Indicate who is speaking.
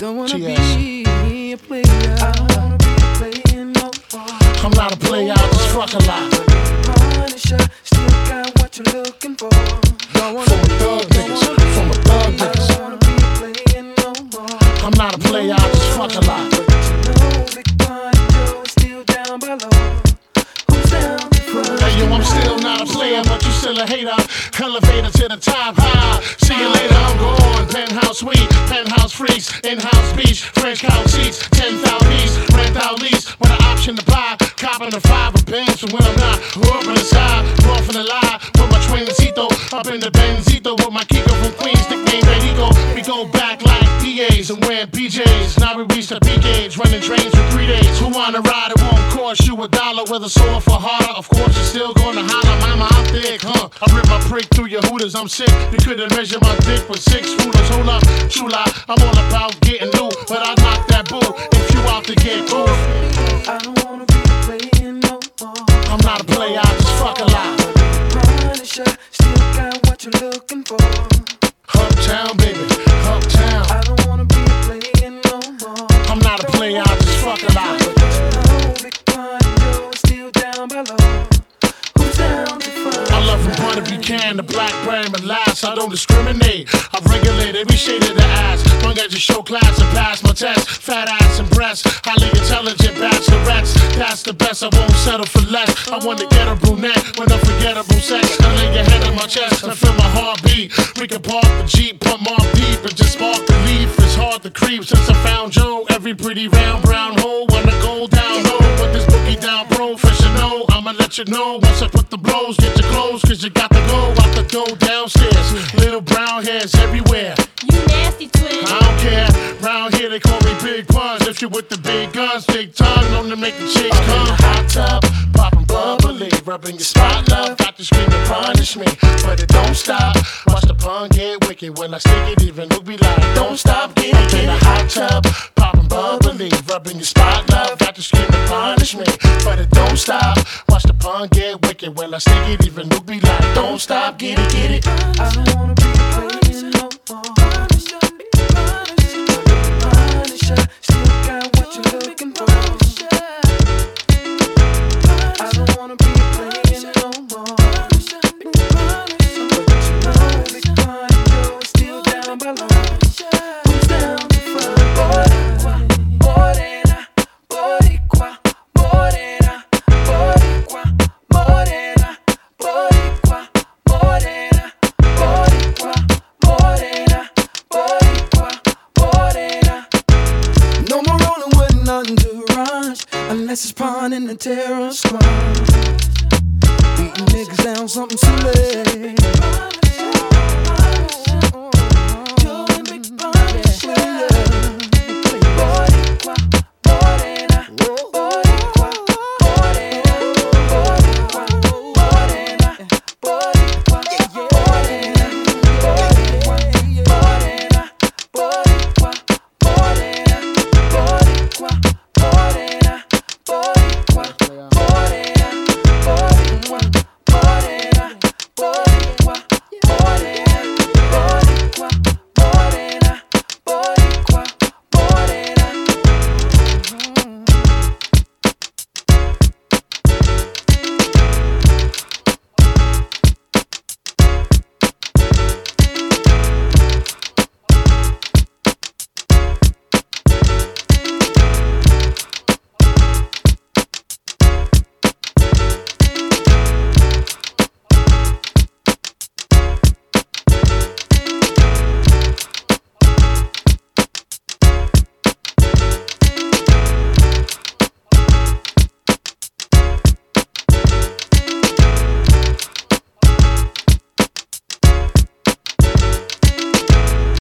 Speaker 1: Don't wanna be a player. I don't wanna be a player no more.
Speaker 2: I'm not a player, I just fuck a lot.
Speaker 1: Punisher, still got what you're looking for. Don't wanna
Speaker 2: From a thug niggas, from a thug niggas.
Speaker 1: I don't wanna be a player no more.
Speaker 2: I'm not a player, I just fuck a lot.
Speaker 1: But you know, Big Pun Joe is still down below. Who's down below?
Speaker 2: Hey yo, I'm still not a player, but you still a hater. Elevator to the top high. See you later, I'm gone. Penthouse suite, penthouse freaks, in-house beach, French couch seats, 10,000 east, rent out lease with an option to buy. Copping the 5 of Benz for when I'm not. Up in the sky, off in the lie with my twincito. Up in the Benzito with my Kiko from Queens, nickname Benito. We go back like DAs and wearing PJs. Now we reach the peak age, running trains for 3 days. Who wanna ride? It won't cost you $1 with a sore for harder. Of course, you're still gonna holler, mama, I'm thick, huh? I rip my prick through your hooters, I'm sick. You couldn't measure my dick with 6 rulers. Hold up, true lie, I'm all about getting loot, but I knock that bull if you out to get cool.
Speaker 1: I don't wanna be a player no more.
Speaker 2: I'm not a player, I just fuck a lot.
Speaker 1: Punisher, still got what you're looking for.
Speaker 2: Uptown, baby, uptown.
Speaker 1: I don't wanna be a player no more.
Speaker 2: I'm not a player, I just fuck a lot.
Speaker 1: But you know, Big Pun Joe is still down below. Who's down to find?
Speaker 2: I love from Puerto Rican to Blackberry and last. I don't discriminate. I regulate every shade of the ass. Long as you show class and pass my test. Fat ass and breasts, highly intelligent bachelorettes. That's the best. I won't settle for less. I want to get a brunette with unforgettable sex. I lay your head on my chest and feel my heartbeat. We can park the Jeep, pump more deep, and just spark the leaf. It's hard to creep since I found Joe. Every pretty round brown hole wanna go down low. Put this boogie down, professional. I'ma let you know once I put the blows. Get your clothes, cause you got to go out the door downstairs. Little brown hairs everywhere.
Speaker 3: You nasty twin.
Speaker 2: I don't care. Round here they call me Big Puns. If you with the big guns, big tongue, known to make the chicks come. Hot tub, poppin' bubbly, rubbing your spot, love. Got to scream and punish me, but it don't stop. Watch the pun get wicked when I stick it. Even look be like, don't stop, get it. In a hot tub, poppin' bubbly, rubbing your spot, love. Got to scream and punish me, but it don't stop. Watch the pun get wicked when I stick it. Even look be like, don't stop, get it, get it.
Speaker 1: I don't wanna be a player no more. Punisher, still got what you're looking for. I don't wanna be a player no more. But you know, Big Pun Joe is still down below. Who's down to find? Morena, Boricua, Morena, Boricua, Morena, Boricua, Morena, Boricua, Morena, Boricua, Morena. No more rolling with nothing to rush, unless it's Pun in the terror squad. Beating niggas down something silly.